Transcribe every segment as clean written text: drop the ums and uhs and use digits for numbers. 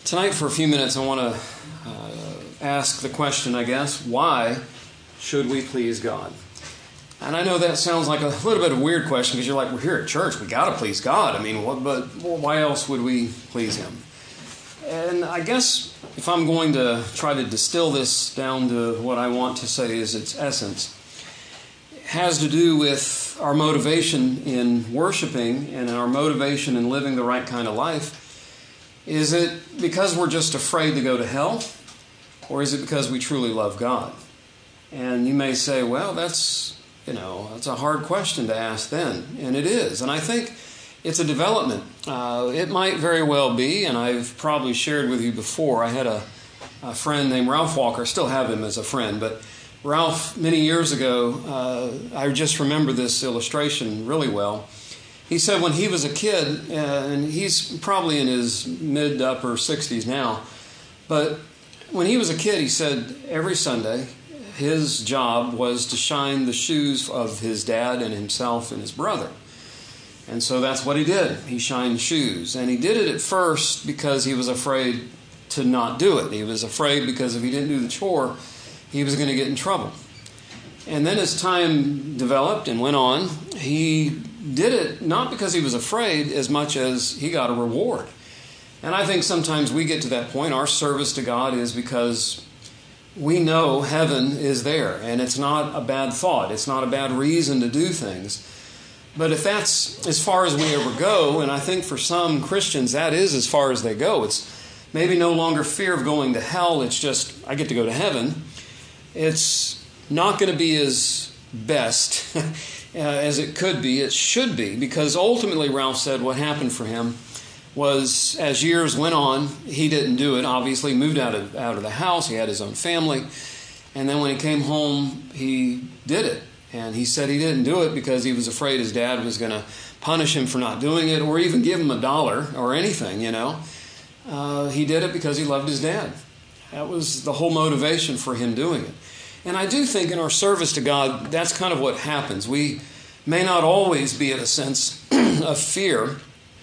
Tonight, for a few minutes, I want to ask the question, I guess, why should we please God? And I know that sounds like a little bit of a weird question because you're like, we're here at church, we got to please God. I mean, why else would we please Him? And I guess if I'm going to try to distill this down to what I want to say is its essence, it has to do with our motivation in worshiping and our motivation in living the right kind of life. Is it because we're just afraid to go to hell, or is it because we truly love God? And you may say, well, that's a hard question to ask then, and it is. And I think it's a development. It might very well be, and I've probably shared with you before, I had a friend named Ralph Walker, I still have him as a friend, but Ralph, many years ago, I just remember this illustration really well. He said when he was a kid, and he's probably in his mid to upper 60s now, but when he was a kid, he said every Sunday his job was to shine the shoes of his dad and himself and his brother. And so that's what he did. He shined shoes. And he did it at first because he was afraid to not do it. He was afraid because if he didn't do the chore, he was going to get in trouble. And then as time developed and went on, he did it not because he was afraid as much as he got a reward. And I think sometimes we get to that point. Our service to God is because we know heaven is there, and it's not a bad thought. It's not a bad reason to do things. But if that's as far as we ever go, and I think for some Christians that is as far as they go, it's maybe no longer fear of going to hell, it's just, I get to go to heaven. It's not going to be as best as it could be. It should be, because ultimately Ralph said what happened for him was as years went on, he didn't do it. Obviously, he moved out of the house. He had his own family. And then when he came home, he did it. And he said he didn't do it because he was afraid his dad was going to punish him for not doing it or even give him $1 or anything, He did it because he loved his dad. That was the whole motivation for him doing it. And I do think in our service to God, that's kind of what happens. We may not always be at a sense of fear.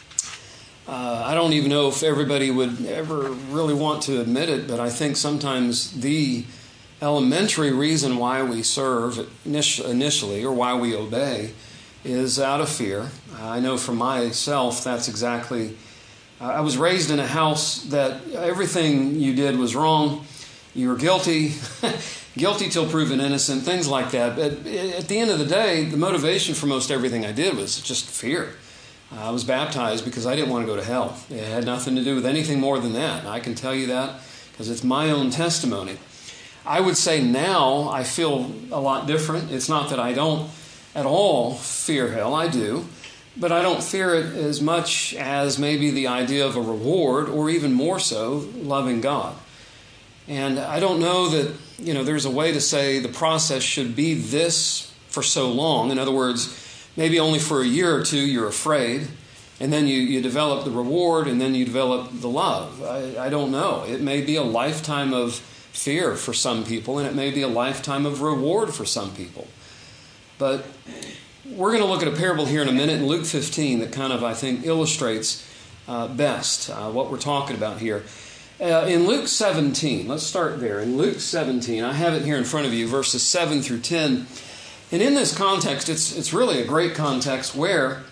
I don't even know if everybody would ever really want to admit it, but I think sometimes the elementary reason why we serve initially or why we obey is out of fear. I know for myself that's exactly... I was raised in a house that everything you did was wrong. You were guilty, guilty till proven innocent, things like that. But at the end of the day, the motivation for most everything I did was just fear. I was baptized because I didn't want to go to hell. It had nothing to do with anything more than that. And I can tell you that because it's my own testimony. I would say now I feel a lot different. It's not that I don't at all fear hell. I do. But I don't fear it as much as maybe the idea of a reward, or even more so, loving God. And I don't know that, there's a way to say the process should be this for so long. In other words, maybe only for a year or two you're afraid, and then you develop the reward, and then you develop the love. I don't know. It may be a lifetime of fear for some people, and it may be a lifetime of reward for some people. But we're going to look at a parable here in a minute in Luke 15 that kind of, I think, illustrates best what we're talking about here. In Luke 17, let's start there. In Luke 17, I have it here in front of you, verses 7 through 10. And in this context, it's really a great context where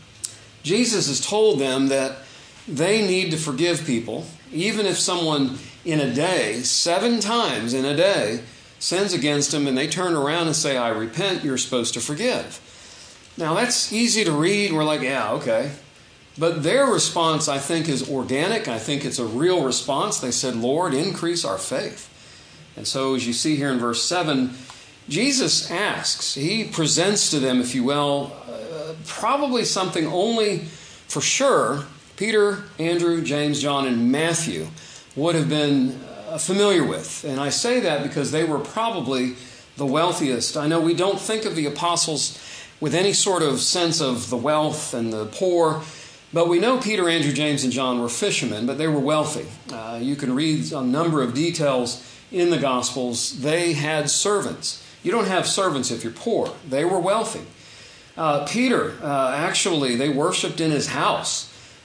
Jesus has told them that they need to forgive people, even if someone in a day, 7 times in a day, sins against them and they turn around and say, I repent, you're supposed to forgive. Now, that's easy to read. We're like, yeah, okay. But their response, I think, is organic. I think it's a real response. They said, Lord, increase our faith. And so as you see here in verse 7, Jesus asks, he presents to them, if you will, probably something only for sure Peter, Andrew, James, John, and Matthew would have been familiar with. And I say that because they were probably the wealthiest. I know we don't think of the apostles with any sort of sense of the wealth and the poor, but we know Peter, Andrew, James, and John were fishermen, but they were wealthy. You can read a number of details in the Gospels. They had servants. You don't have servants if you're poor. They were wealthy. Peter, actually, they worshipped in his house.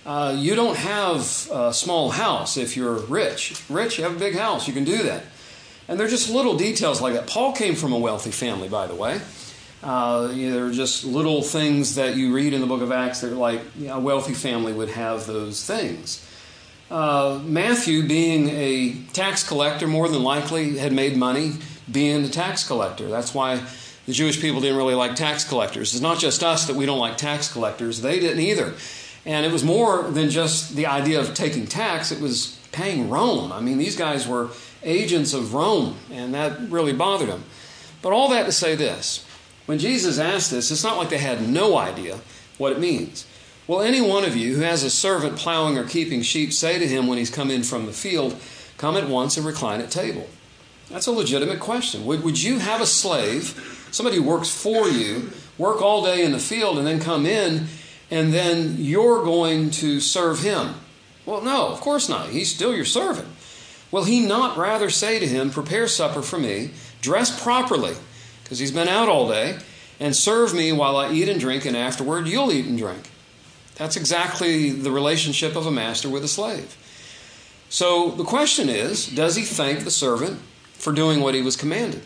You don't have a small house if you're rich. Rich, you have a big house. You can do that. And they're just little details like that. Paul came from a wealthy family, by the way. They're just little things that you read in the book of Acts that are like a wealthy family would have those things. Matthew, being a tax collector, more than likely had made money being a tax collector. That's why the Jewish people didn't really like tax collectors. It's not just us that we don't like tax collectors. They didn't either. And it was more than just the idea of taking tax. It was paying Rome. I mean, these guys were agents of Rome, and that really bothered them. But all that to say this. When Jesus asked this, it's not like they had no idea what it means. Will any one of you who has a servant plowing or keeping sheep say to him when he's come in from the field, come at once and recline at table? That's a legitimate question. Would you have a slave, somebody who works for you, work all day in the field and then come in and then you're going to serve him? Well, no, of course not. He's still your servant. Will he not rather say to him, prepare supper for me, dress properly, because he's been out all day, and serve me while I eat and drink, and afterward you'll eat and drink? That's exactly the relationship of a master with a slave. So the question is, does he thank the servant for doing what he was commanded?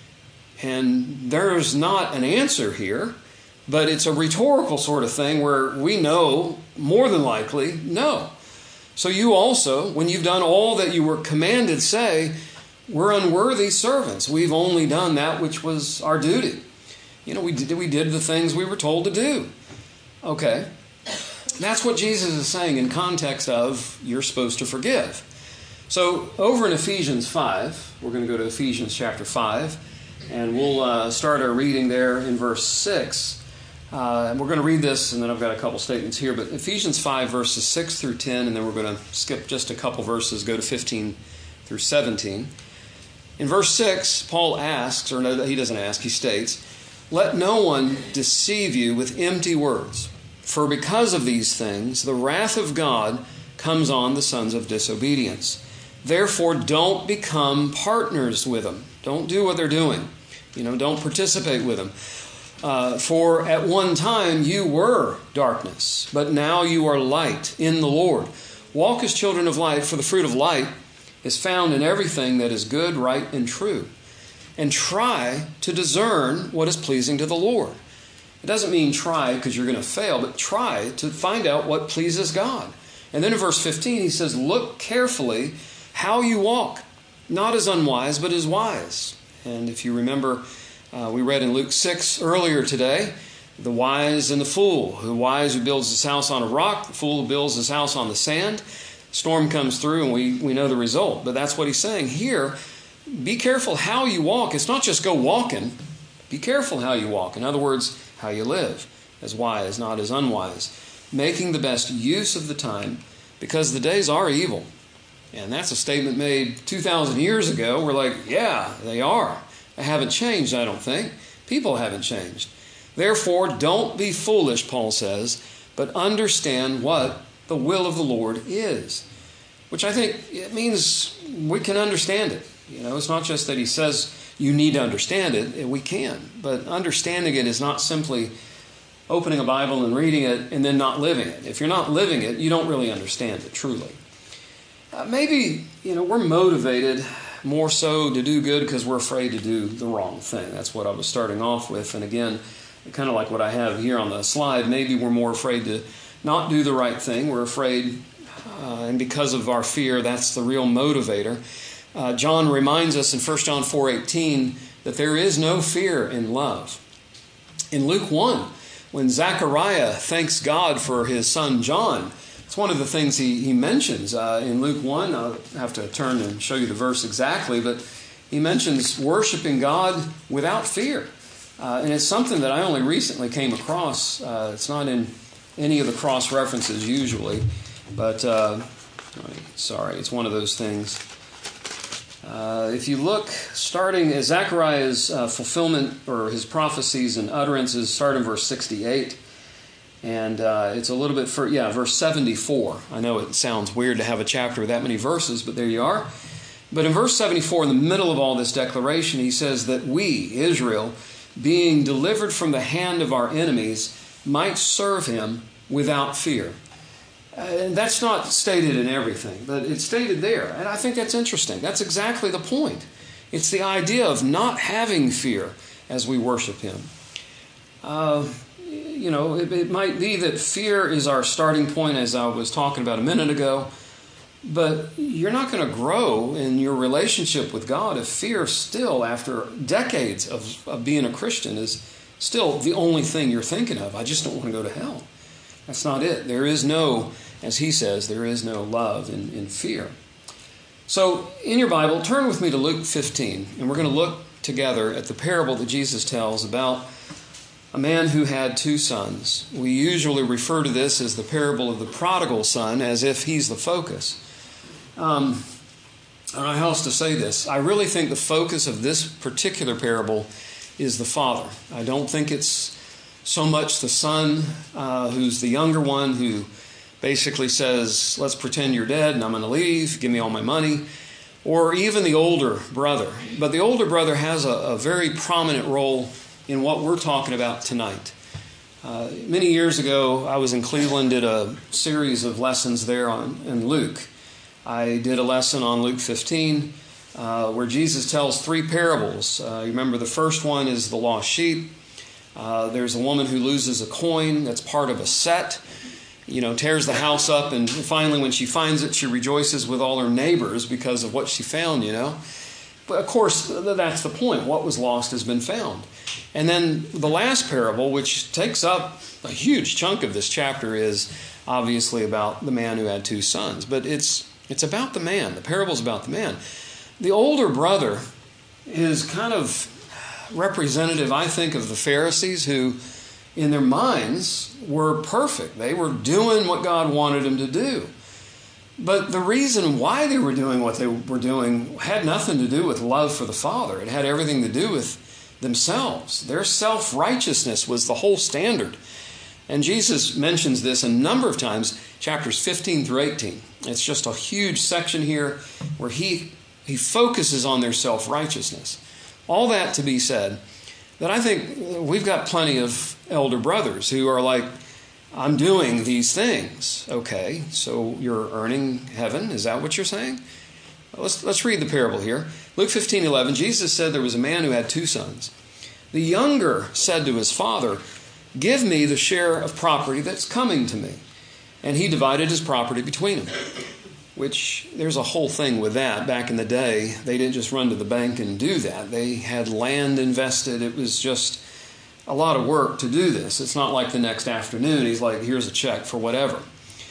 And there's not an answer here, but it's a rhetorical sort of thing where we know more than likely no. So you also, when you've done all that you were commanded, say, we're unworthy servants. We've only done that which was our duty. We did the things we were told to do. Okay. That's what Jesus is saying in context of you're supposed to forgive. So over in Ephesians 5, we're going to go to Ephesians chapter 5, and we'll start our reading there in verse 6. And we're going to read this, and then I've got a couple statements here. But Ephesians 5, verses 6 through 10, and then we're going to skip just a couple verses, go to 15 through 17. In verse 6, Paul asks, or no, he doesn't ask, he states, let no one deceive you with empty words, for because of these things the wrath of God comes on the sons of disobedience. Therefore, don't become partners with them. Don't do what they're doing. Don't participate with them. For at one time you were darkness, but now you are light in the Lord. Walk as children of light, for the fruit of light is found in everything that is good, right, and true. And try to discern what is pleasing to the Lord. It doesn't mean try because you're going to fail, but try to find out what pleases God. And then in verse 15 he says, look carefully how you walk, not as unwise, but as wise. And if you remember, we read in Luke 6 earlier today, the wise and the fool. The wise who builds his house on a rock, the fool who builds his house on the sand. Storm comes through and we know the result. But that's what he's saying here. Be careful how you walk. It's not just go walking. Be careful how you walk. In other words, how you live. As wise, not as unwise. Making the best use of the time, because the days are evil. And that's a statement made 2,000 years ago. We're like, yeah, they are. They haven't changed, I don't think. People haven't changed. Therefore, don't be foolish, Paul says, but understand what the will of the Lord is. Which I think it means we can understand it. It's not just that he says you need to understand it. We can. But understanding it is not simply opening a Bible and reading it and then not living it. If you're not living it, you don't really understand it, truly. Maybe, we're motivated more so to do good because we're afraid to do the wrong thing. That's what I was starting off with. And again, kind of like what I have here on the slide, maybe we're more afraid to not do the right thing. We're afraid, and because of our fear, that's the real motivator. John reminds us in 1 John 4:18 that there is no fear in love. In Luke 1, when Zechariah thanks God for his son John, it's one of the things he mentions in Luke 1. I'll have to turn and show you the verse exactly, but he mentions worshiping God without fear. And it's something that I only recently came across. It's not in any of the cross references usually, but it's one of those things. If you look, starting as Zechariah's fulfillment or his prophecies and utterances start in verse 68, and it's a little bit verse 74. I know it sounds weird to have a chapter with that many verses, but there you are. But in verse 74, in the middle of all this declaration, he says that we, Israel, being delivered from the hand of our enemies, might serve him without fear. And that's not stated in everything, but it's stated there. And I think that's interesting. That's exactly the point. It's the idea of not having fear as we worship Him. It might be that fear is our starting point, as I was talking about a minute ago, but you're not going to grow in your relationship with God if fear still, after decades of being a Christian, is still the only thing you're thinking of. I just don't want to go to hell. That's not it. There is no, as he says, there is no love in fear. So in your Bible, turn with me to Luke 15, and we're going to look together at the parable that Jesus tells about a man who had two sons. We usually refer to this as the parable of the prodigal son, as if he's the focus. I don't know how else to say this. I really think the focus of this particular parable is the father. I don't think it's so much the son who's the younger one who basically says, let's pretend you're dead and I'm going to leave, give me all my money, or even the older brother. But the older brother has a very prominent role in what we're talking about tonight. Many years ago, I was in Cleveland, did a series of lessons there in Luke. I did a lesson on Luke 15 where Jesus tells three parables. You remember the first one is the lost sheep. There's a woman who loses a coin that's part of a set, tears the house up, and finally when she finds it, she rejoices with all her neighbors because of what she found, But of course, that's the point. What was lost has been found. And then the last parable, which takes up a huge chunk of this chapter, is obviously about the man who had two sons. But it's about the man. The parable's about the man. The older brother is kind of representative, I think, of the Pharisees who, in their minds, were perfect. They were doing what God wanted them to do. But the reason why they were doing what they were doing had nothing to do with love for the Father. It had everything to do with themselves. Their self-righteousness was the whole standard. And Jesus mentions this a number of times, chapters 15 through 18. It's just a huge section here where he focuses on their self-righteousness. All that to be said, that I think we've got plenty of elder brothers who are like, I'm doing these things. Okay, so you're earning heaven. Is that what you're saying? Let's read the parable here. Luke 15:11, Jesus said there was a man who had two sons. The younger said to his father, give me the share of property that's coming to me. And he divided his property between them. Which, there's a whole thing with that. Back in the day, they didn't just run to the bank and do that. They had land invested. It was just a lot of work to do this. It's not like the next afternoon he's like, here's a check for whatever.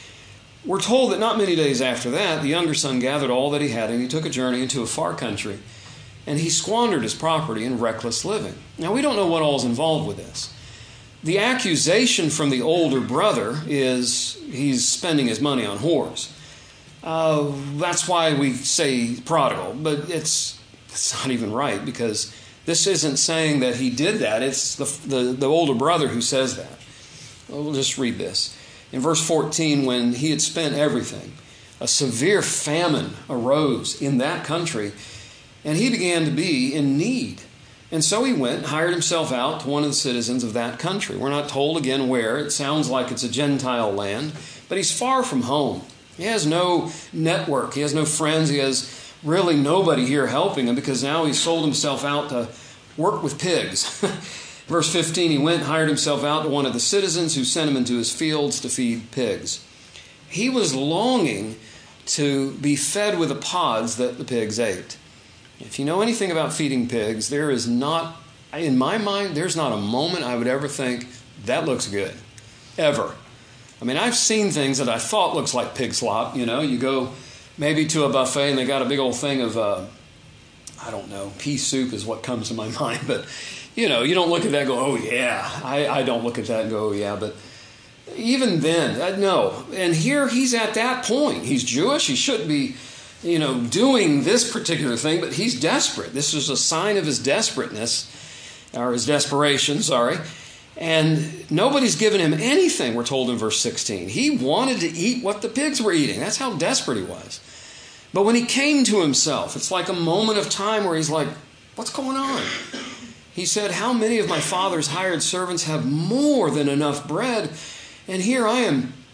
We're told that not many days after that, the younger son gathered all that he had and he took a journey into a far country, and he squandered his property in reckless living. Now, we don't know what all is involved with this. The accusation from the older brother is he's spending his money on whores. That's why we say prodigal, but it's not even right, because this isn't saying that he did that. It's the older brother who says that. We'll just read this. In verse 14, when he had spent everything, a severe famine arose in that country, and he began to be in need. And so he went and hired himself out to one of the citizens of that country. We're not told again where. It sounds like it's a Gentile land, but he's far from home. He has no network. He has no friends. He has really nobody here helping him, because now he's sold himself out to work with pigs. Verse 15, he went and hired himself out to one of the citizens who sent him into his fields to feed pigs. He was longing to be fed with the pods that the pigs ate. If you know anything about feeding pigs, there is not, in my mind, there's not a moment I would ever think, that looks good. Ever. I mean, I've seen things that I thought looks like pig slop. You go maybe to a buffet and they got a big old thing of, pea soup is what comes to my mind. But, you don't look at that and go, oh, yeah. I don't look at that and go, oh, yeah. But even then, no. And here he's at that point. He's Jewish. He shouldn't be, doing this particular thing, but he's desperate. This is a sign of his desperateness, or his desperation, sorry. And nobody's given him anything, we're told in verse 16. He wanted to eat what the pigs were eating. That's how desperate he was. But when he came to himself, it's like a moment of time where he's like, what's going on? He said, how many of my father's hired servants have more than enough bread? And here I am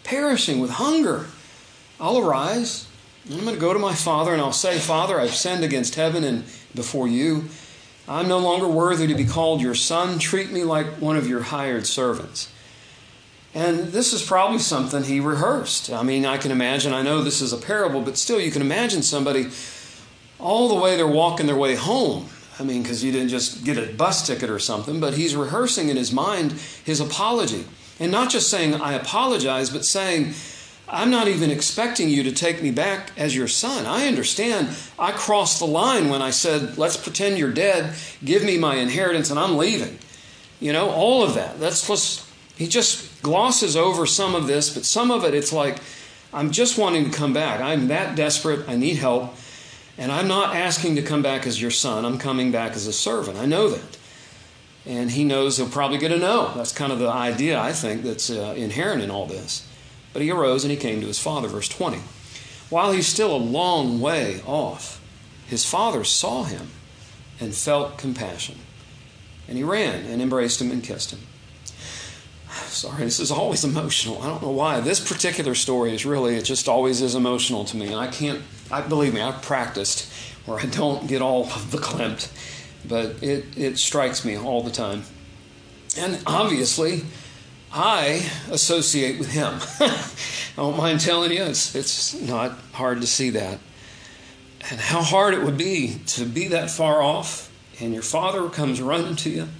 perishing with hunger. I'll arise, and I'm going to go to my father, and I'll say, Father, I've sinned against heaven and before you. I'm no longer worthy to be called your son. Treat me like one of your hired servants. And this is probably something he rehearsed. I mean, I can imagine, I know this is a parable, but still you can imagine somebody all the way they're walking their way home. I mean, because you didn't just get a bus ticket or something, but he's rehearsing in his mind his apology. And not just saying, I apologize, but saying, I'm not even expecting you to take me back as your son. I understand I crossed the line when I said, let's pretend you're dead, give me my inheritance, and I'm leaving. You know, all of that. He just glosses over some of this, but some of it, it's like, I'm just wanting to come back. I'm that desperate. I need help. And I'm not asking to come back as your son. I'm coming back as a servant. I know that. And he knows he'll probably get a no. That's kind of the idea, I think, that's inherent in all this. But he arose and he came to his father, verse 20. While he's still a long way off, his father saw him and felt compassion. And he ran and embraced him and kissed him. Sorry, this is always emotional. I don't know why. This particular story it just always is emotional to me. And believe me, I've practiced where I don't get all verklempt. But it strikes me all the time. And obviously, I associate with him. I don't mind telling you, it's not hard to see that. And how hard it would be to be that far off, and your father comes running to you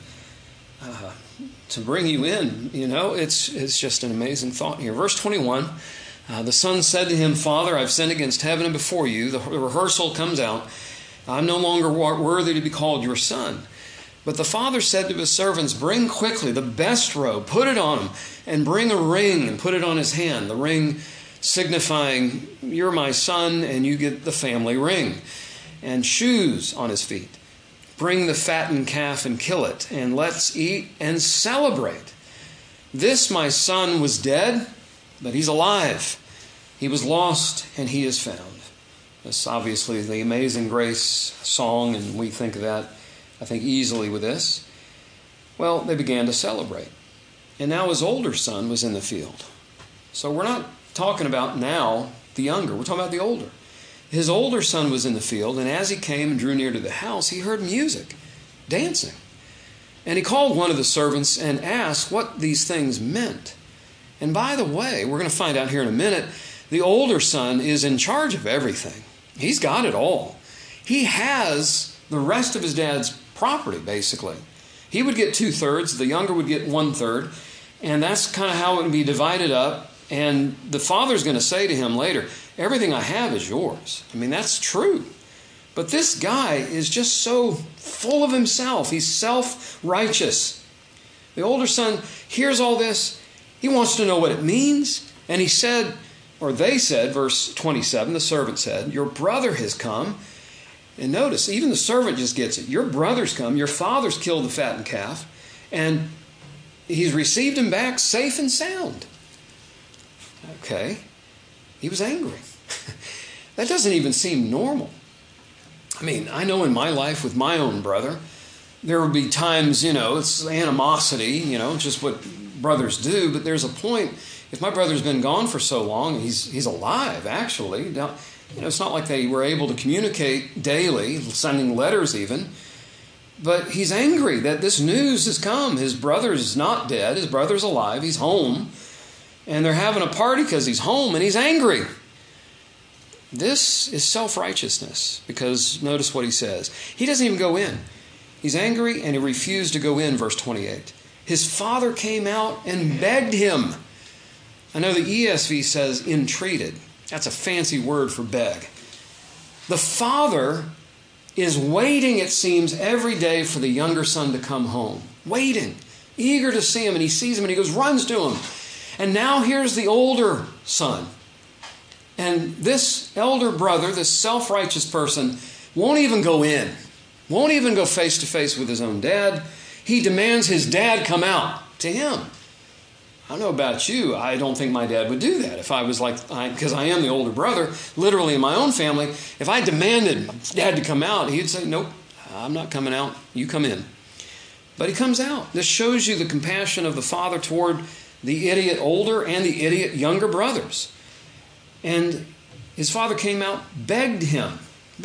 to bring you in. You know, it's just an amazing thought here. Verse 21, the son said to him, Father, I've sinned against heaven and before you. The rehearsal comes out. I'm no longer worthy to be called your son. But the father said to his servants, bring quickly the best robe, put it on him, and bring a ring and put it on his hand. The ring signifying, you're my son, and you get the family ring. And shoes on his feet. Bring the fattened calf and kill it, and let's eat and celebrate. This my son was dead, but he's alive. He was lost, and he is found. That's obviously the Amazing Grace song, and we think of that, I think, easily with this. Well, they began to celebrate. And now his older son was in the field. So we're not talking about now the younger. We're talking about the older. His older son was in the field, and as he came and drew near to the house, he heard music, dancing. And he called one of the servants and asked what these things meant. And by the way, we're going to find out here in a minute, the older son is in charge of everything. He's got it all. He has the rest of his dad's property, basically. He would get 2/3, the younger would get 1/3, and that's kind of how it would be divided up. And the father's going to say to him later, everything I have is yours. I mean, that's true. But this guy is just so full of himself. He's self-righteous. The older son hears all this. He wants to know what it means. And he said, or they said, verse 27, the servant said, your brother has come. And notice, even the servant just gets it. Your brother's come. Your father's killed the fattened calf. And he's received him back safe and sound. Okay. He was angry. That doesn't even seem normal. I mean, I know in my life with my own brother, there would be times, it's animosity, just what brothers do. But there's a point, if my brother's been gone for so long, he's alive, actually. Now, it's not like they were able to communicate daily, sending letters even. But he's angry that this news has come. His brother's not dead. His brother's alive. He's home. And they're having a party because he's home and he's angry. This is self-righteousness, because notice what he says. He doesn't even go in. He's angry and he refused to go in, verse 28. His father came out and begged him. I know the ESV says entreated. That's a fancy word for beg. The father is waiting, it seems, every day for the younger son to come home. Waiting, eager to see him, and he sees him and he runs to him. And now here's the older son. And this elder brother, this self-righteous person, won't even go in. Won't even go face to face with his own dad. He demands his dad come out to him. I don't know about you. I don't think my dad would do that. If I was because I am the older brother, literally in my own family, if I demanded dad to come out, he'd say, nope, I'm not coming out. You come in. But he comes out. This shows you the compassion of the father toward the idiot older and the idiot younger brothers. And his father came out, begged him.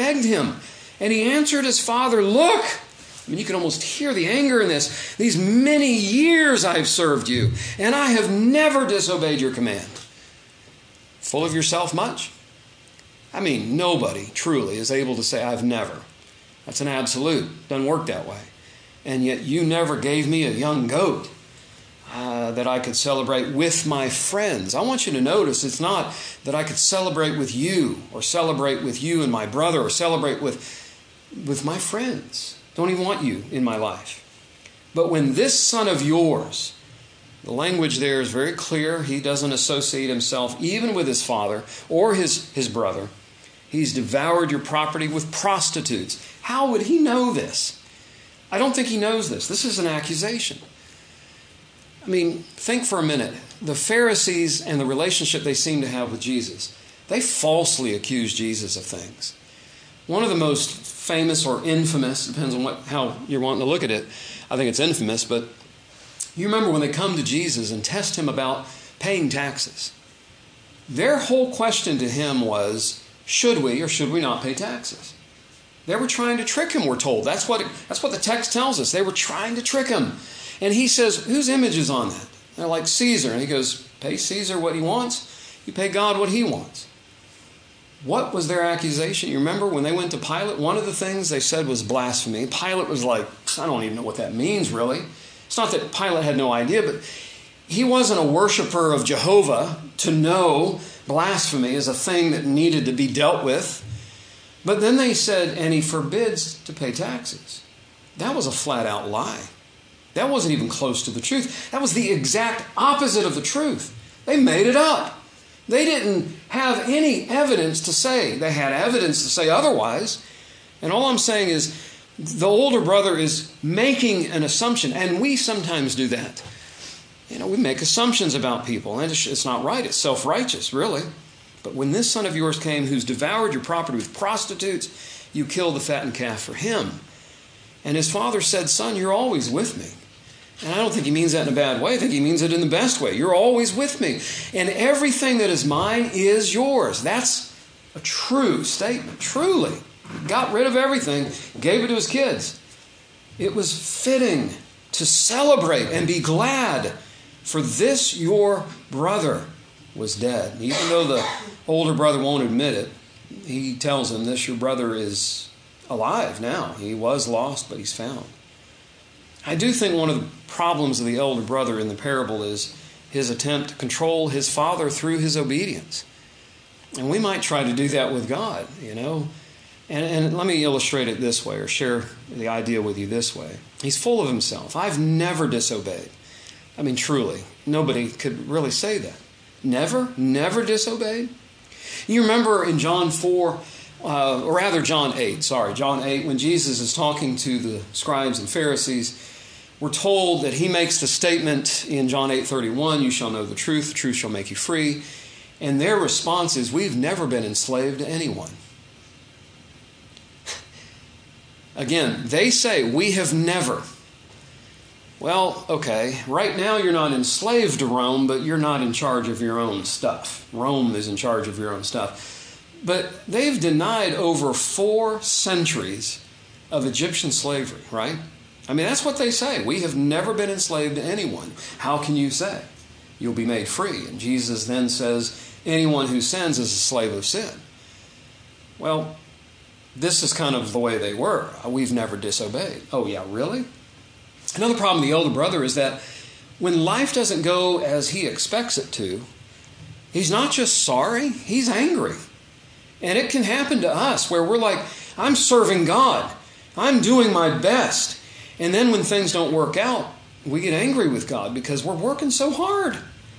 And he answered his father, look, I mean, you can almost hear the anger in this. These many years I've served you, and I have never disobeyed your command. Full of yourself much? I mean, nobody truly is able to say, I've never. That's an absolute. Doesn't work that way. And yet you never gave me a young goat that I could celebrate with my friends. I want you to notice it's not that I could celebrate with you or celebrate with you and my brother or celebrate with my friends. Don't even want you in my life. But when this son of yours, the language there is very clear. He doesn't associate himself even with his father or his brother. He's devoured your property with prostitutes. How would he know this? I don't think he knows this. This is an accusation. I mean, think for a minute. The Pharisees and the relationship they seem to have with Jesus, they falsely accuse Jesus of things. One of the most famous or infamous, depends on how you're wanting to look at it. I think it's infamous, but you remember when they come to Jesus and test him about paying taxes. Their whole question to him was, should we or should we not pay taxes? They were trying to trick him, we're told. That's what the text tells us. They were trying to trick him. And he says, whose image is on that? They're like Caesar. And he goes, pay Caesar what he wants. You pay God what he wants. What was their accusation? You remember when they went to Pilate, one of the things they said was blasphemy. Pilate was like, I don't even know what that means, really. It's not that Pilate had no idea, but he wasn't a worshiper of Jehovah to know blasphemy is a thing that needed to be dealt with. But then they said, and he forbids to pay taxes. That was a flat-out lie. That wasn't even close to the truth. That was the exact opposite of the truth. They made it up. They didn't have any evidence to say. They had evidence to say otherwise. And all I'm saying is the older brother is making an assumption. And we sometimes do that. We make assumptions about people. And it's not right. It's self-righteous, really. But when this son of yours came who's devoured your property with prostitutes, you killed the fattened calf for him. And his father said, son, you're always with me. And I don't think he means that in a bad way. I think he means it in the best way. You're always with me. And everything that is mine is yours. That's a true statement. Truly. He got rid of everything, gave it to his kids. It was fitting to celebrate and be glad, for this your brother was dead. Even though the older brother won't admit it, he tells him, this your brother is alive now. He was lost, but he's found. I do think one of the problems of the elder brother in the parable is his attempt to control his father through his obedience. And we might try to do that with God, And let me illustrate it this way, or share the idea with you this way. He's full of himself. I've never disobeyed. I mean, truly, nobody could really say that. Never disobeyed. You remember in John 8, when Jesus is talking to the scribes and Pharisees, we're told that he makes the statement in John 8:31, you shall know the truth shall make you free. And their response is, we've never been enslaved to anyone. Again, they say, we have never. Well, okay, right now you're not enslaved to Rome, but you're not in charge of your own stuff. Rome is in charge of your own stuff. But they've denied over 4 centuries of Egyptian slavery, right? I mean, that's what they say. We have never been enslaved to anyone. How can you say? You'll be made free. And Jesus then says, anyone who sins is a slave of sin. Well, this is kind of the way they were. We've never disobeyed. Oh, yeah, really? Another problem with the older brother is that when life doesn't go as he expects it to, he's not just sorry, he's angry. And it can happen to us where we're like, I'm serving God. I'm doing my best. And then when things don't work out, we get angry with God because we're working so hard.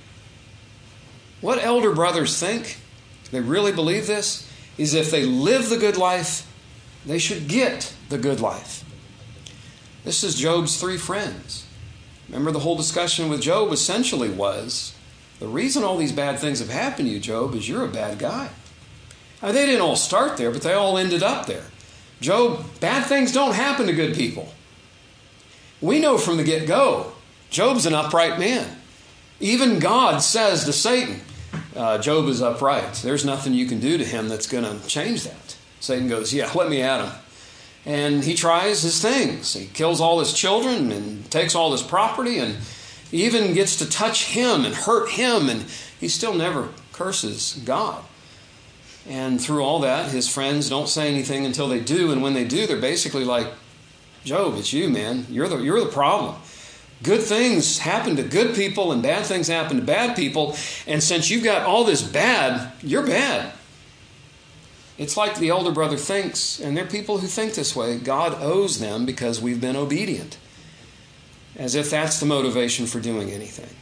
What elder brothers think, they really believe this, is if they live the good life, they should get the good life. This is Job's 3 friends. Remember, the whole discussion with Job essentially was, the reason all these bad things have happened to you, Job, is you're a bad guy. Now, they didn't all start there, but they all ended up there. Job, bad things don't happen to good people. We know from the get-go, Job's an upright man. Even God says to Satan, Job is upright. There's nothing you can do to him that's going to change that. Satan goes, yeah, let me at him. And he tries his things. He kills all his children and takes all his property and even gets to touch him and hurt him, and he still never curses God. And through all that, his friends don't say anything until they do, and when they do, they're basically like, Job, it's you, man. You're the problem. Good things happen to good people and bad things happen to bad people, and since you've got all this bad, you're bad. It's like the older brother thinks, and there are people who think this way, God owes them because we've been obedient, as if that's the motivation for doing anything.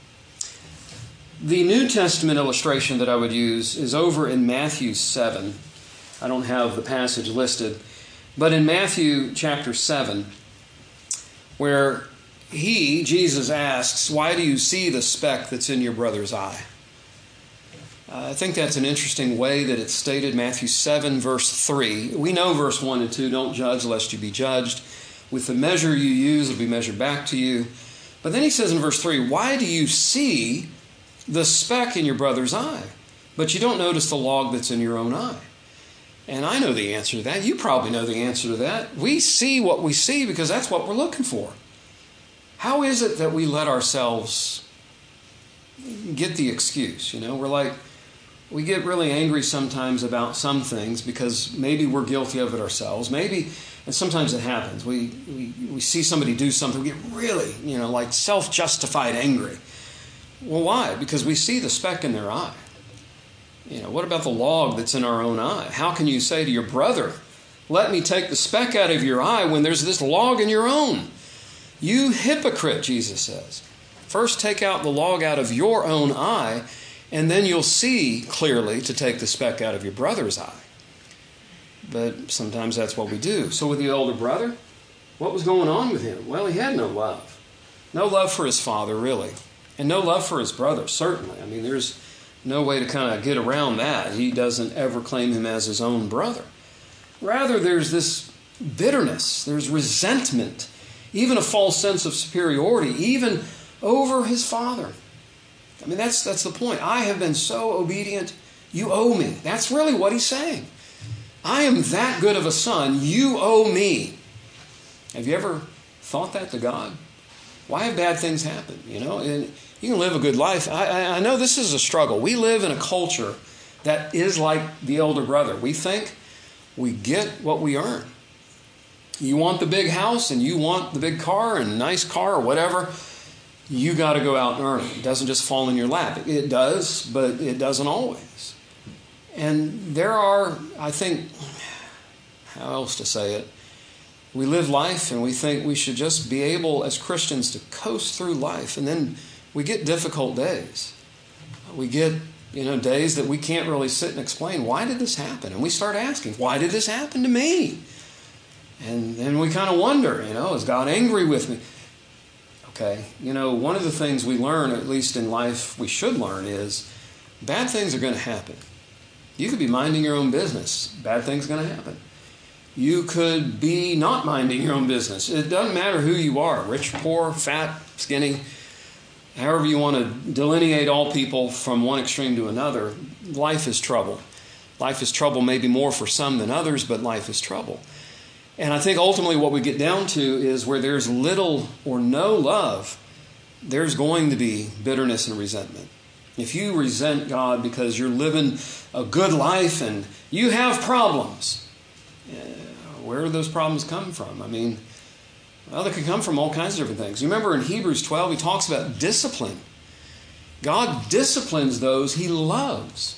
The New Testament illustration that I would use is over in Matthew 7. I don't have the passage listed, but in Matthew chapter 7, where Jesus asks, why do you see the speck that's in your brother's eye? I think that's an interesting way that it's stated. Matthew 7, verse 3. We know verse 1 and 2, don't judge lest you be judged. With the measure you use, it will be measured back to you. But then he says in verse 3, why do you see the speck in your brother's eye, but you don't notice the log that's in your own eye? And I know the answer to that. You probably know the answer to that. We see what we see because that's what we're looking for. How is it that we let ourselves get the excuse? We get really angry sometimes about some things because maybe we're guilty of it ourselves. Maybe, and sometimes it happens. We see somebody do something, we get really, like self-justified angry. Well, why? Because we see the speck in their eye. What about the log that's in our own eye? How can you say to your brother, let me take the speck out of your eye when there's this log in your own? You hypocrite, Jesus says. First take out the log out of your own eye, and then you'll see clearly to take the speck out of your brother's eye. But sometimes that's what we do. So with the older brother, what was going on with him? Well, he had no love. No love for his father, really. And no love for his brother, certainly. There's no way to kind of get around that. He doesn't ever claim him as his own brother. Rather, there's this bitterness. There's resentment. Even a false sense of superiority, even over his father. That's the point. I have been so obedient, you owe me. That's really what he's saying. I am that good of a son, you owe me. Have you ever thought that to God? Why have bad things happen? And you can live a good life. I know this is a struggle. We live in a culture that is like the older brother. We think we get what we earn. You want the big house and you want the big car and nice car or whatever, you got to go out and earn it. It doesn't just fall in your lap. It does, but it doesn't always. And there are, I think, how else to say it? We live life and we think we should just be able as Christians to coast through life. And then we get difficult days. We get, days that we can't really sit and explain, why did this happen? And we start asking, why did this happen to me? And then we kind of wonder, is God angry with me? Okay, one of the things we learn, at least in life we should learn, is bad things are going to happen. You could be minding your own business. Bad things are going to happen. You could be not minding your own business. It doesn't matter who you are, rich, poor, fat, skinny, however you want to delineate all people from one extreme to another. Life is trouble. Life is trouble maybe more for some than others, but life is trouble. And I think ultimately what we get down to is where there's little or no love, there's going to be bitterness and resentment. If you resent God because you're living a good life and you have problems, where do those problems come from? They can come from all kinds of different things. You remember in Hebrews 12, he talks about discipline. God disciplines those he loves.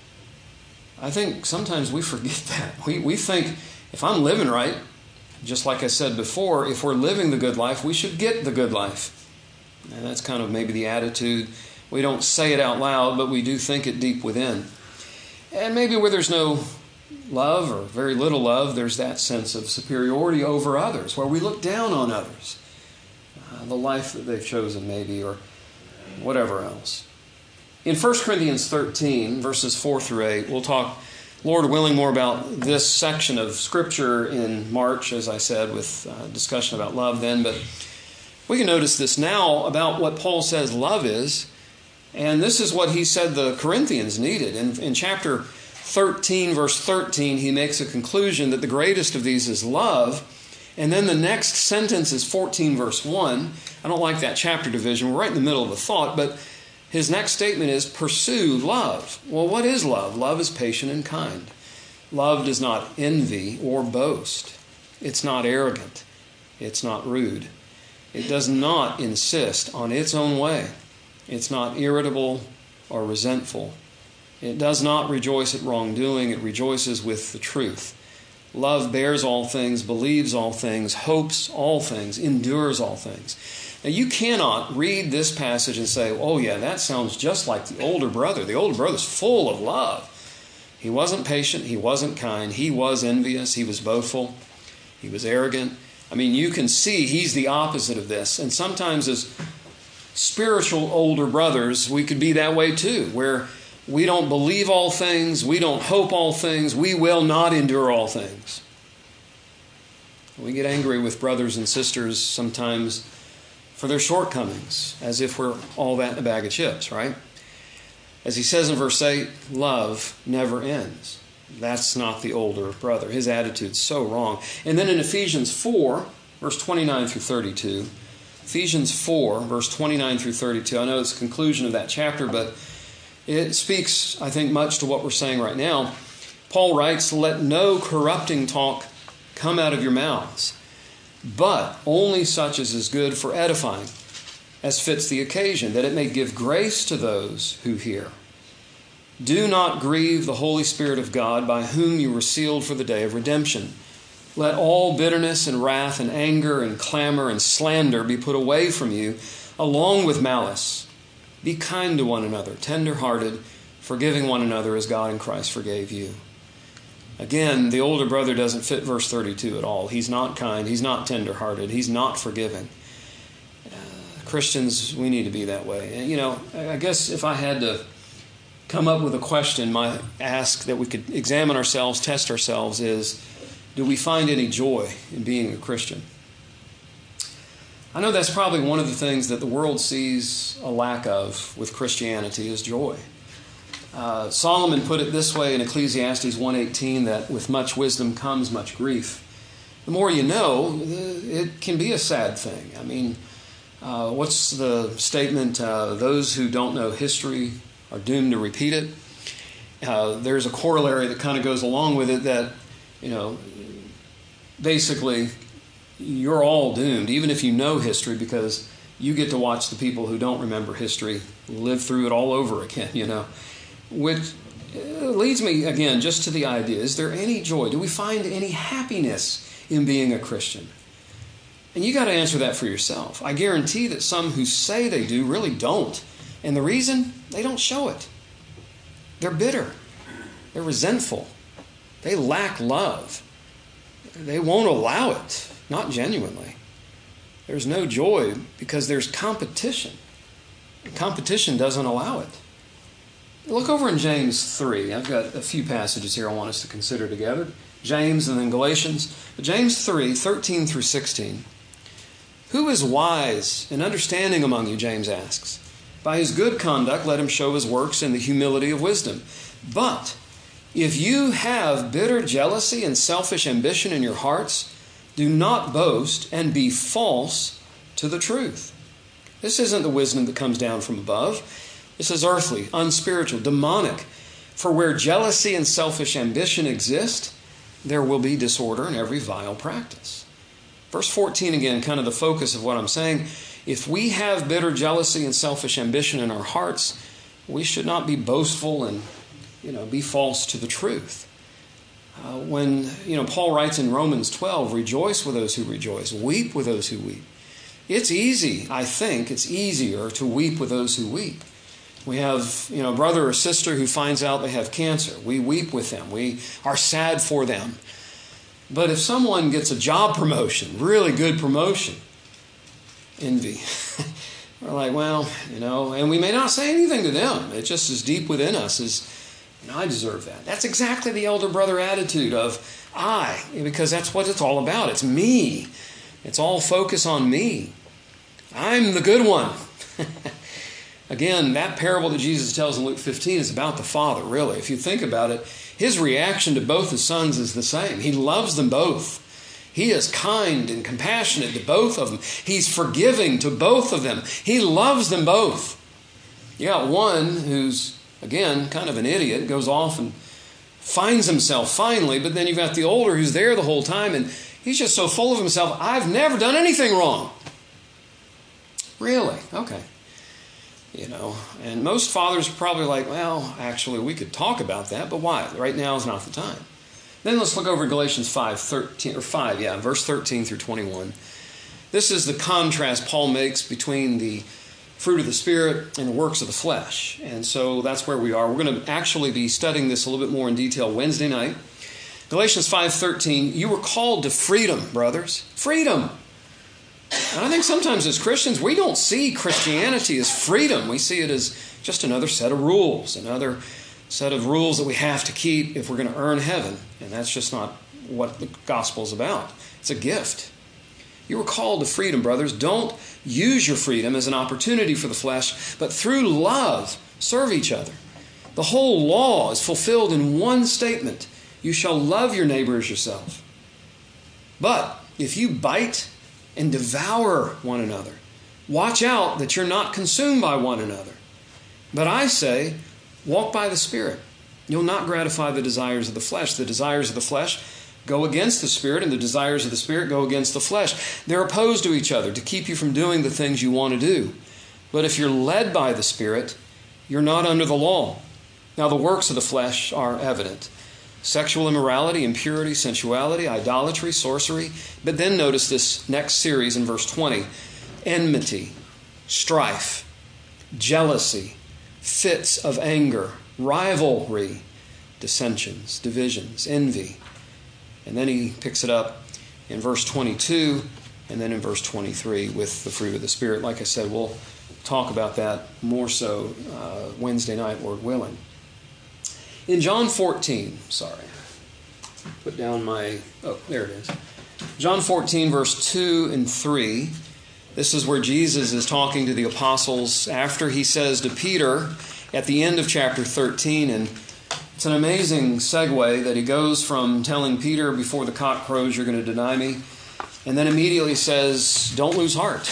I think sometimes we forget that. We think if I'm living right, just like I said before, if we're living the good life, we should get the good life. And that's kind of maybe the attitude. We don't say it out loud, but we do think it deep within. And maybe where there's no love or very little love, there's that sense of superiority over others, where we look down on others. The life that they've chosen maybe, or whatever else. In 1 Corinthians 13, verses 4 through 8, we'll talk, Lord willing, more about this section of Scripture in March, as I said, with discussion about love then. But we can notice this now about what Paul says love is. And this is what he said the Corinthians needed. In chapter 13, verse 13, he makes a conclusion that the greatest of these is love. And then the next sentence is 14, verse 1. I don't like that chapter division. We're right in the middle of the thought, but his next statement is pursue love. Well, what is love? Love is patient and kind. Love does not envy or boast. It's not arrogant. It's not rude. It does not insist on its own way. It's not irritable or resentful. It does not rejoice at wrongdoing. It rejoices with the truth. Love bears all things, believes all things, hopes all things, endures all things. Now, you cannot read this passage and say, oh yeah, that sounds just like the older brother. The older brother's full of love. He wasn't patient. He wasn't kind. He was envious. He was boastful. He was arrogant. I mean, you can see he's the opposite of this. And sometimes as spiritual older brothers, we could be that way too, where we don't believe all things, we don't hope all things, we will not endure all things. We get angry with brothers and sisters sometimes for their shortcomings, as if we're all that in a bag of chips, right? As he says in verse 8, love never ends. That's not the older brother. His attitude's so wrong. And then in Ephesians 4, verse 29 through 32, Ephesians 4, verse 29 through 32, I know it's the conclusion of that chapter, but it speaks, I think, much to what we're saying right now. Paul writes, let no corrupting talk come out of your mouths, but only such as is good for edifying, as fits the occasion, that it may give grace to those who hear. Do not grieve the Holy Spirit of God, by whom you were sealed for the day of redemption. Let all bitterness and wrath and anger and clamor and slander be put away from you, along with malice. Be kind to one another, tender-hearted, forgiving one another as God in Christ forgave you. Again, the older brother doesn't fit verse 32 at all. He's not kind. He's not tender-hearted. He's not forgiving. Christians, we need to be that way. And, you know, I guess if I had to come up with a question, my ask that we could examine ourselves, test ourselves is, do we find any joy in being a Christian? I know that's probably one of the things that the world sees a lack of with Christianity is joy. Solomon put it this way in Ecclesiastes 1:18, that with much wisdom comes much grief. The more you know, it can be a sad thing. I mean, what's the statement? Those who don't know history are doomed to repeat it. There's a corollary that kind of goes along with it that, you know, basically you're all doomed, even if you know history, because you get to watch the people who don't remember history live through it all over again, you know. Which leads me, again, just to the idea, is there any joy? Do we find any happiness in being a Christian? And you got to answer that for yourself. I guarantee that some who say they do really don't. And the reason? They don't show it. They're bitter. They're resentful. They lack love. They won't allow it, not genuinely. There's no joy because there's competition. Competition doesn't allow it. Look over in James 3. I've got a few passages here I want us to consider together. James and then Galatians. James 3, 13 through 16. Who is wise and understanding among you, James asks. By his good conduct, let him show his works in the humility of wisdom. But if you have bitter jealousy and selfish ambition in your hearts, do not boast and be false to the truth. This isn't the wisdom that comes down from above. This is earthly, unspiritual, demonic. For where jealousy and selfish ambition exist, there will be disorder in every vile practice. Verse 14 again, kind of the focus of what I'm saying. If we have bitter jealousy and selfish ambition in our hearts, we should not be boastful and, be false to the truth. When Paul writes in Romans 12, rejoice with those who rejoice, weep with those who weep. It's easy, I think, it's easier to weep with those who weep. We have, a brother or sister who finds out they have cancer. We weep with them. We are sad for them. But if someone gets a job promotion, really good promotion, envy. We're like, well, and we may not say anything to them. It just is deep within us is, I deserve that. That's exactly the elder brother attitude of I, because that's what it's all about. It's me. It's all focus on me. I'm the good one. Again, that parable that Jesus tells in Luke 15 is about the Father, really. If you think about it, his reaction to both his sons is the same. He loves them both. He is kind and compassionate to both of them. He's forgiving to both of them. He loves them both. You got one who's, again, kind of an idiot, goes off and finds himself finally, but then you've got the older who's there the whole time, and he's just so full of himself, I've never done anything wrong. Really? Okay. And most fathers are probably like, well, actually, we could talk about that, but why? Right now is not the time. Then let's look over Galatians 5, verse 13 through 21. This is the contrast Paul makes between the fruit of the Spirit and the works of the flesh. And so that's where we are. We're going to actually be studying this a little bit more in detail Wednesday night. Galatians 5:13, you were called to freedom, brothers. Freedom. And I think sometimes as Christians, we don't see Christianity as freedom. We see it as just another set of rules, another set of rules that we have to keep if we're going to earn heaven. And that's just not what the gospel is about. It's a gift. You were called to freedom, brothers. Don't use your freedom as an opportunity for the flesh, but through love, serve each other. The whole law is fulfilled in one statement. You shall love your neighbor as yourself. But if you bite and devour one another, watch out that you're not consumed by one another. But I say, walk by the Spirit. You'll not gratify the desires of the flesh. The desires of the flesh go against the Spirit, and the desires of the Spirit go against the flesh. They're opposed to each other to keep you from doing the things you want to do. But if you're led by the Spirit, you're not under the law. Now the works of the flesh are evident: sexual immorality, impurity, sensuality, idolatry, sorcery. But then notice this next series in verse 20. Enmity, strife, jealousy, fits of anger, rivalry, dissensions, divisions, envy. And then he picks it up in verse 22 and then in verse 23 with the fruit of the Spirit. Like I said, we'll talk about that more so Wednesday night, Lord willing. In John 14, put down my, there it is. John 14, verse 2 and 3. This is where Jesus is talking to the apostles after he says to Peter at the end of chapter 13, and it's an amazing segue that he goes from telling Peter, before the cock crows, you're going to deny me, and then immediately says, don't lose heart.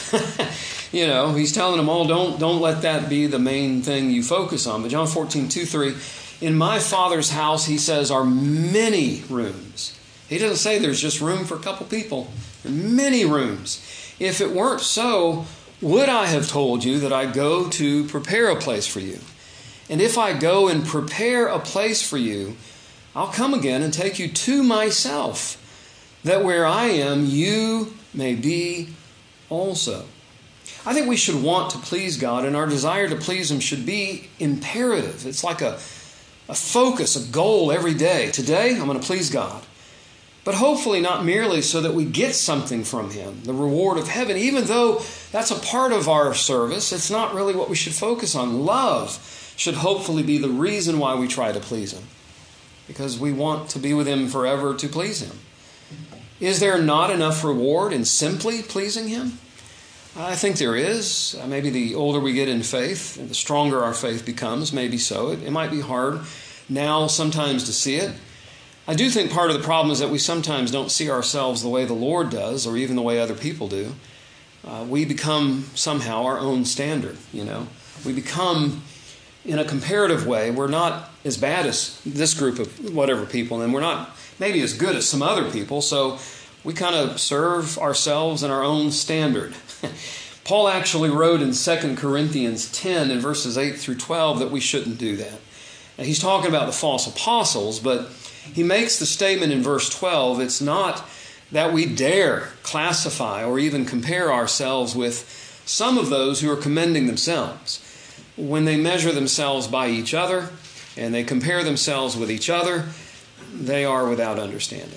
He's telling them all, don't let that be the main thing you focus on. But John 14, 2, 3, in my Father's house, he says, are many rooms. He doesn't say there's just room for a couple people. There are many rooms. If it weren't so, would I have told you that I go to prepare a place for you? And if I go and prepare a place for you, I'll come again and take you to myself, that where I am, you may be also. I think we should want to please God, and our desire to please Him should be imperative. It's like a focus, a goal every day. Today, I'm going to please God. But hopefully not merely so that we get something from Him, the reward of heaven. Even though that's a part of our service, it's not really what we should focus on. Love should hopefully be the reason why we try to please Him, because we want to be with Him forever to please Him. Is there not enough reward in simply pleasing Him? I think there is. Maybe the older we get in faith, and the stronger our faith becomes, maybe so. It might be hard now sometimes to see it. I do think part of the problem is that we sometimes don't see ourselves the way the Lord does, or even the way other people do. We become somehow our own standard, We become, in a comparative way, we're not as bad as this group of whatever people, and we're not maybe as good as some other people, so we kind of serve ourselves in our own standard. Paul actually wrote in 2 Corinthians 10 in verses 8 through 12 that we shouldn't do that. Now, he's talking about the false apostles, but he makes the statement in verse 12, it's not that we dare classify or even compare ourselves with some of those who are commending themselves. When they measure themselves by each other and they compare themselves with each other, they are without understanding.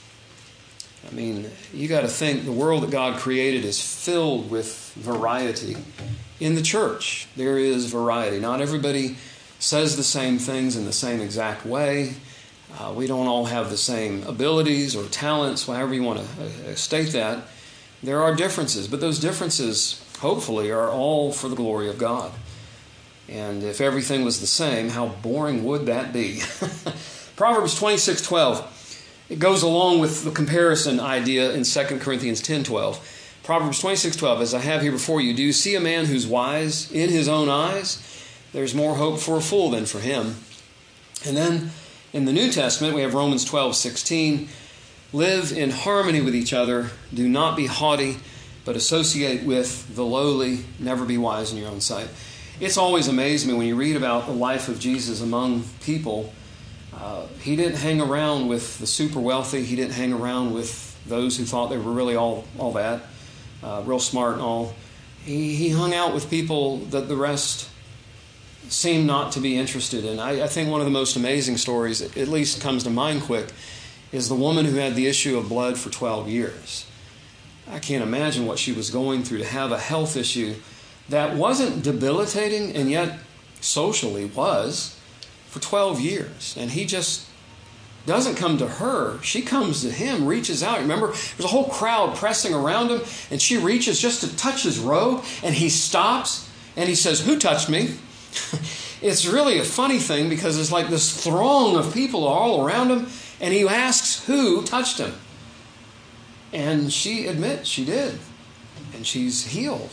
I mean, you got to think the world that God created is filled with variety. In the church, there is variety. Not everybody says the same things in the same exact way. We don't all have the same abilities or talents, however you want to state that. There are differences, but those differences, hopefully, are all for the glory of God. And if everything was the same, how boring would that be? Proverbs 26:12. It goes along with the comparison idea in 2 Corinthians 10:12. Proverbs 26:12, as I have here before you, do you see a man who's wise in his own eyes? There's more hope for a fool than for him. And then in the New Testament, we have Romans 12:16. Live in harmony with each other. Do not be haughty, but associate with the lowly. Never be wise in your own sight. It's always amazed me when you read about the life of Jesus among people. He didn't hang around with the super wealthy. He didn't hang around with those who thought they were really all that, real smart and all. He hung out with people that the rest seemed not to be interested in. I think one of the most amazing stories, at least comes to mind quick, is the woman who had the issue of blood for 12 years. I can't imagine what she was going through to have a health issue that wasn't debilitating and yet socially was for 12 years. And he just doesn't come to her. She comes to him, reaches out. Remember, there's a whole crowd pressing around him, and she reaches just to touch his robe, and he stops, and he says, "Who touched me?" It's really a funny thing because it's like this throng of people all around him, and he asks who touched him. And she admits she did, and she's healed.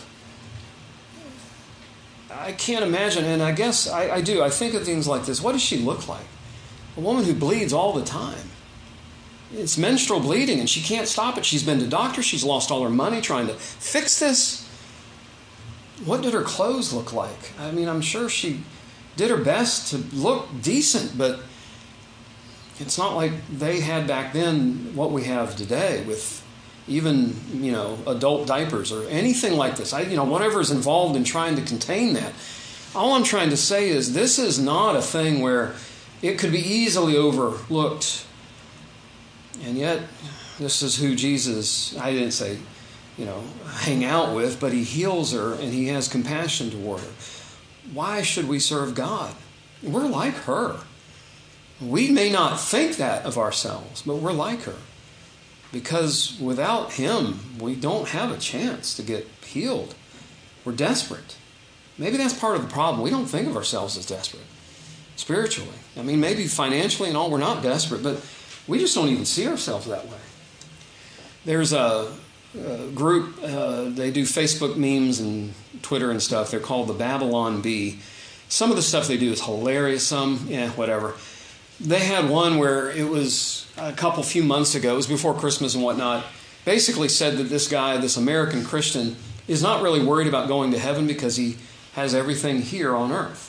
I can't imagine, and I guess I do. I think of things like this. What does she look like? A woman who bleeds all the time. It's menstrual bleeding, and she can't stop it. She's been to doctors. She's lost all her money trying to fix this. What did her clothes look like? I mean, I'm sure she did her best to look decent, but it's not like they had back then what we have today with even, adult diapers or anything like this. Whatever is involved in trying to contain that. All I'm trying to say is this is not a thing where it could be easily overlooked. And yet, this is who Jesus, I didn't say, hang out with, but he heals her and he has compassion toward her. Why should we serve God? We're like her. We may not think that of ourselves, but we're like her. Because without him, we don't have a chance to get healed. We're desperate. Maybe that's part of the problem. We don't think of ourselves as desperate spiritually. I mean, maybe financially and all, we're not desperate, but we just don't even see ourselves that way. There's a group, they do Facebook memes and Twitter and stuff. They're called the Babylon Bee. Some of the stuff they do is hilarious. Some, whatever. They had one where it was a few months ago, it was before Christmas and whatnot, basically said that this guy, this American Christian, is not really worried about going to heaven because he has everything here on earth.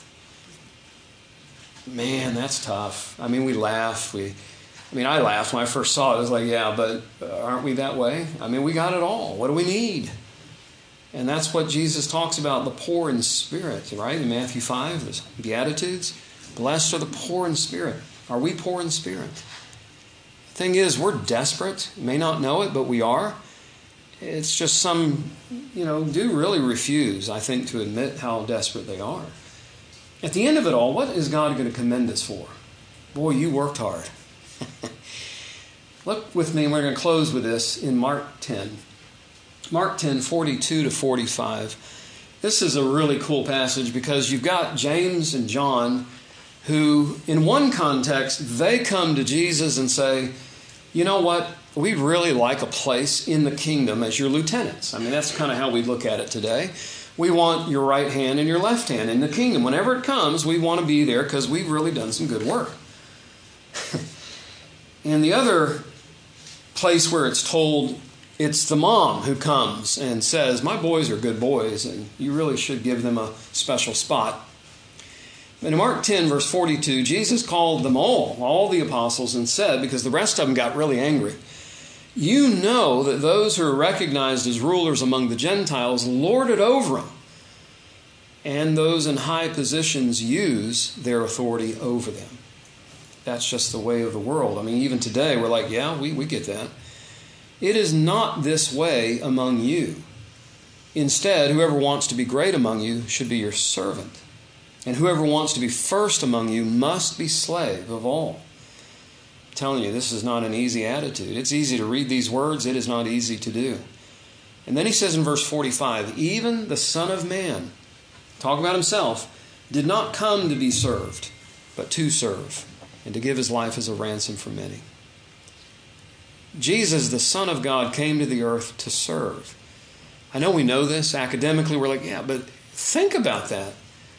Man, that's tough. I mean, we laugh. I laughed when I first saw it. I was like, yeah, but aren't we that way? I mean, we got it all. What do we need? And that's what Jesus talks about, the poor in spirit, right? In Matthew 5, there's Beatitudes. Blessed are the poor in spirit. Are we poor in spirit? The thing is, we're desperate. You may not know it, but we are. It's just some, do really refuse, I think, to admit how desperate they are. At the end of it all, what is God going to commend us for? Boy, you worked hard. Look with me, and we're going to close with this in Mark 10. Mark 10, 42 to 45. This is a really cool passage because you've got James and John who, in one context, they come to Jesus and say, you know what, we'd really like a place in the kingdom as your lieutenants. I mean, that's kind of how we look at it today. We want your right hand and your left hand in the kingdom. Whenever it comes, we want to be there because we've really done some good work. And the other place where it's told, it's the mom who comes and says, my boys are good boys, and you really should give them a special spot. But in Mark 10, verse 42, Jesus called them all the apostles, and said, because the rest of them got really angry, you know that those who are recognized as rulers among the Gentiles lord it over them, and those in high positions use their authority over them. That's just the way of the world. I mean, even today, we're like, yeah, we get that. It is not this way among you. Instead, whoever wants to be great among you should be your servant. And whoever wants to be first among you must be slave of all. I'm telling you, this is not an easy attitude. It's easy to read these words. It is not easy to do. And then he says in verse 45, even the Son of Man, talk about himself, did not come to be served, but to serve, and to give his life as a ransom for many. Jesus, the Son of God, came to the earth to serve. I know we know this. Academically, we're like, yeah, but think about that.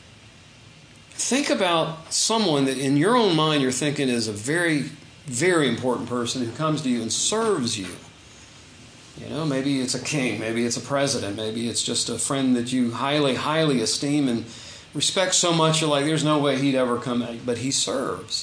Think about someone that in your own mind you're thinking is a very, very important person who comes to you and serves you. You know, maybe it's a king, maybe it's a president, maybe it's just a friend that you highly, highly esteem and respect so much you're like, there's no way he'd ever come, but he serves.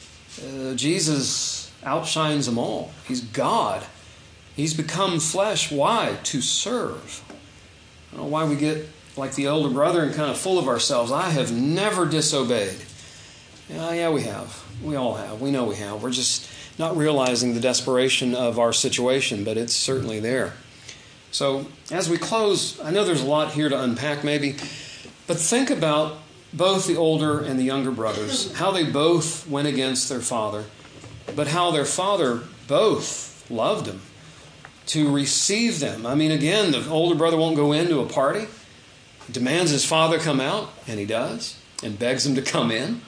Jesus outshines them all. He's God. He's become flesh. Why? To serve. I don't know why we get like the older brother and kind of full of ourselves. I have never disobeyed. Yeah, we have. We all have. We know we have. We're just not realizing the desperation of our situation, but it's certainly there. So as we close, I know there's a lot here to unpack maybe, but think about both the older and the younger brothers, how they both went against their father, but how their father both loved them to receive them. I mean, again, the older brother won't go into a party. He demands his father come out, and he does, and begs him to come in.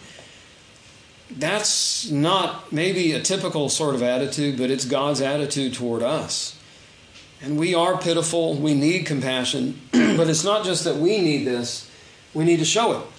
That's not maybe a typical sort of attitude, but it's God's attitude toward us. And we are pitiful. We need compassion. But it's not just that we need this. We need to show it.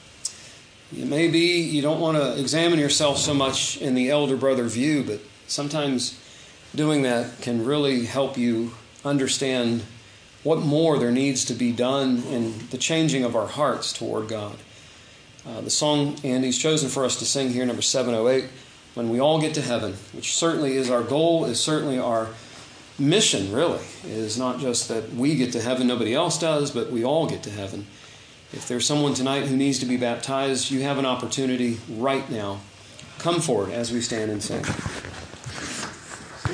Maybe you don't want to examine yourself so much in the elder brother view, but sometimes doing that can really help you understand what more there needs to be done in the changing of our hearts toward God. The song Andy's chosen for us to sing here, number 708, When We All Get to Heaven, which certainly is our goal, is certainly our mission, really. It is not just that we get to heaven, nobody else does, but we all get to heaven. If there's someone tonight who needs to be baptized, you have an opportunity right now. Come forward as we stand and sing.